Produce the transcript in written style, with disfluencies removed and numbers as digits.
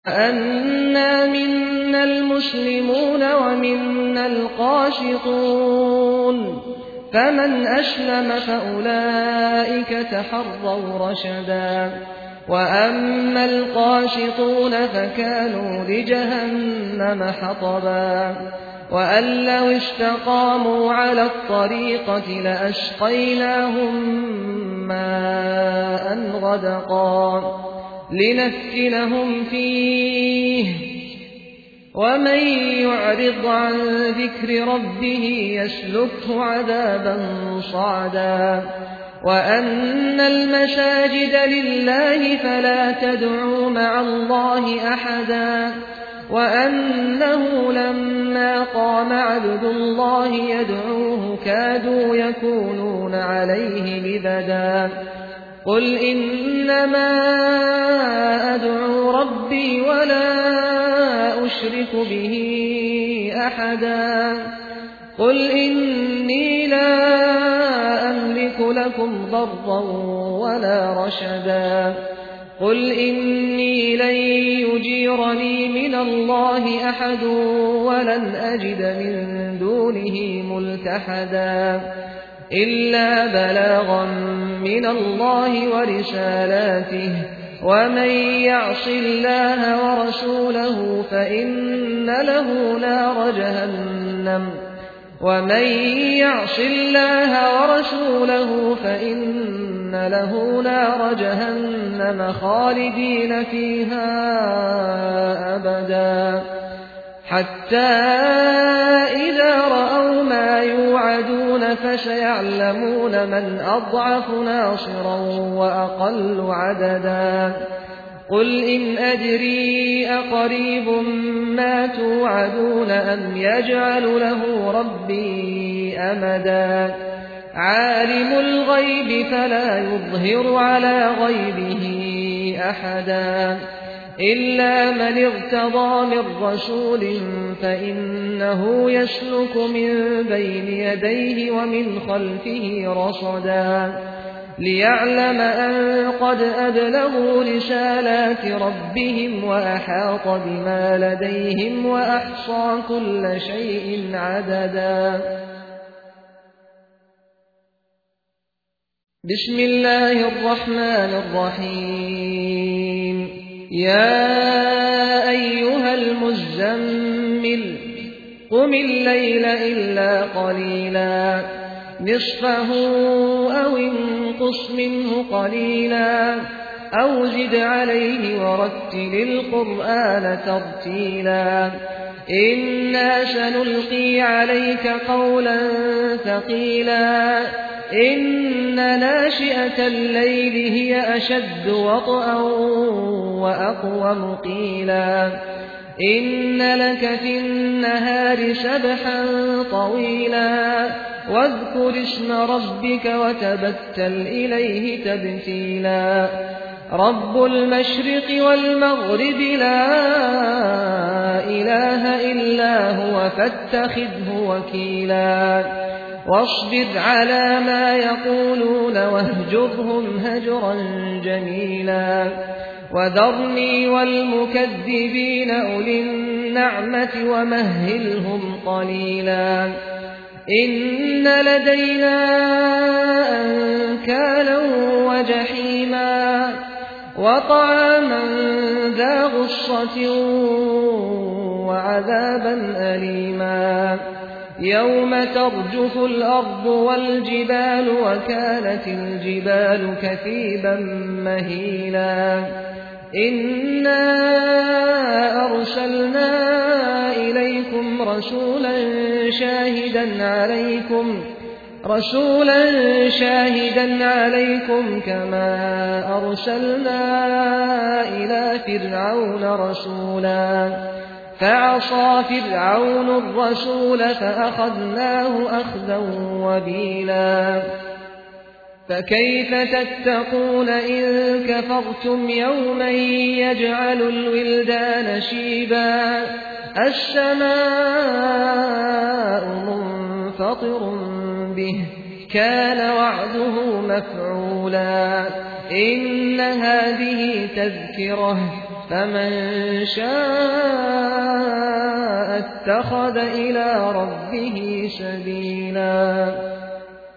أَنَّا مِنَّا المسلمون ومنا القاسطون فمن أسلم فأولئك تحروا رشدا وأما القاسطون فكانوا لجهنم حطبا وأن لو استقاموا على الطريقة لأسقيناهم ماء غدقا لنفتنهم فيه ومن يعرض عن ذكر ربه يسلكه عذابا صعدا وأن المساجد لله فلا تدعوا مع الله أحدا وأنه لما قام عبد الله يدعوه كادوا يكونون عليه لبدا قل إنما أدعو ربي ولا أشرك به أحدا قل إني لا أملك لكم ضرا ولا رشدا قل إني لن يجيرني من الله أحد ولن أجد من دونه ملتحدا إلا بلاغا من الله ورسالاته ومن يعص الله ورسوله فإن له نار جهنم خالدين فيها أبدا حتى إذا رأوا ما يوعدون فسيعلمون من أضعف ناصرا وأقل عددا قل إن أدري أقريب ما توعدون أم يجعل له ربي أمدا عالم الغيب فلا يظهر على غيبه أحدا إلا من ارتضى من رسول فإنه يسلك من بين يديه ومن خلفه رصدا ليعلم أن قد أبلغوا رسالات ربهم وأحاط بما لديهم وأحصى كل شيء عددا بسم الله الرحمن الرحيم يا أيها المزمل قم الليل إلا قليلا نصفه أو انقص منه قليلا أو زد عليه ورتل القرآن ترتيلا إنا سنلقي عليك قولا ثقيلا إن ناشئة الليل هي أشد وطئا وأقوم قيلا إن لك في النهار سبحا طويلا واذكر اسم ربك وتبتل إليه تبتيلا رب المشرق والمغرب لا إله إلا هو فاتخذه وكيلا واصبر على ما يقولون واهجرهم هجرا جميلا وذرني والمكذبين أولي النعمة ومهلهم قليلا إن لدينا أنكالا وجحيما وطعاما ذا غصة وعذابا أليما يوم ترجف الأرض والجبال وكانت الجبال كثيبا مهيلا إنا أرسلنا إليكم رسولا شاهدا عليكم كما أرسلنا إلى فرعون رسولا فعصى فرعون الرسول فأخذناه أخذا وبيلا فكيف تتقون إن كفرتم يوما يجعل الولدان شيبا السماء منفطر به كان وعده مفعولا إن هذه تذكرة فمن شاء اتخذ إلى ربه سبيلا